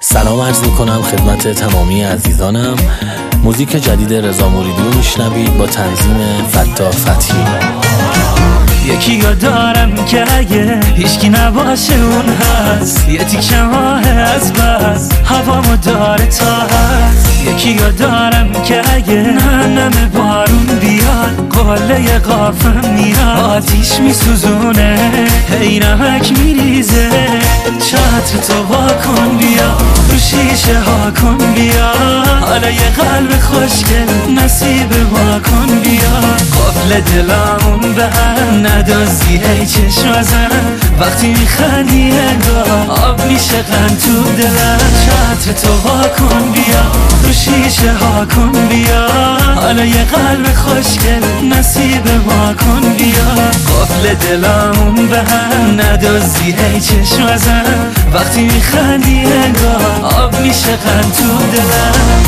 سلام عرض میکنم خدمت تمامی عزیزانم. موزیک جدید رضا موریدی رو میشنوید با تنظیم فتاح فتحی. یکی یا دارم که اگه هیچکی نباشه اون هست، یه تیکه ماه از بس هوامو داره تا هست. یکی یا دارم که اگه نمه بارون بیاد، قله قافم میاد، آتیش میسوزونه، هی نمک میریزه، چتر تو واکن بیا، رو شیشه ها کن بیا، حالا یه قلب خوشگل نصیب ما کن بیا. قفل دلامون به هم ندازی ای چشم زن، وقتی میخندی انگار آب میشه قند تو دلم. چتر تو واکن بیا، رو شیشه ها کن بیا، حالا یه قلب خوشگل نصیب ما کن بیا. قفل دلامون به هم ندازی ای چشم زن، وقتی میخندی انگار آب میشه قند تو دلم.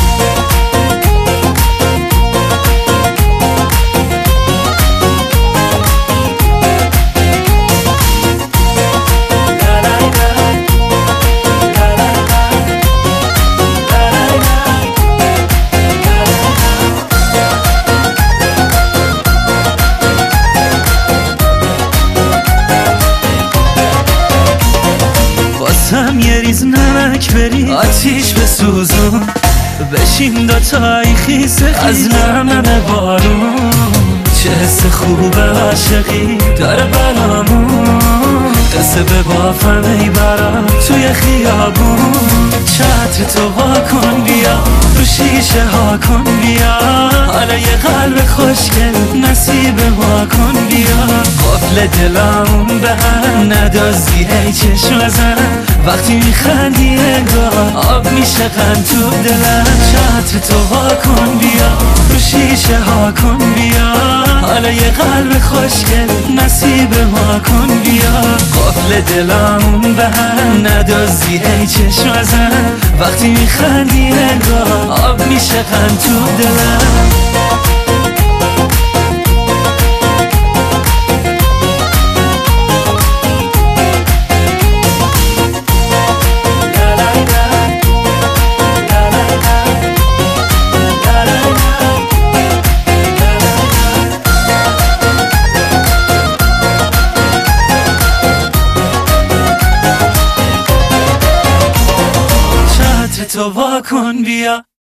هم یه ریز نمک بری آتیش بسوزون، بشین دوتایی خیسه از نمه بارون. چه حس خوبه عاشقی داره برامون، قصه به بافم ای برام توی خیابون. چتر تو واکن بیا، رو شیشه ها کن بیا، حالا یه قلب خوشگل نصیب ما کن بیا. قفل دلامون به هم ندازی ای چشم زن، وقتی میخندی انگار آب میشه قند تو دلم. چتر تو واکن بیا، رو شیشه ها کن بیا، حالا یه قلب خوشگل نصیب ما کن بیا. قفل دلامون به هم ندازی ای چشم زن، وقتی میخندی انگار آب میشه قند تو دلم. تو واکن بیا.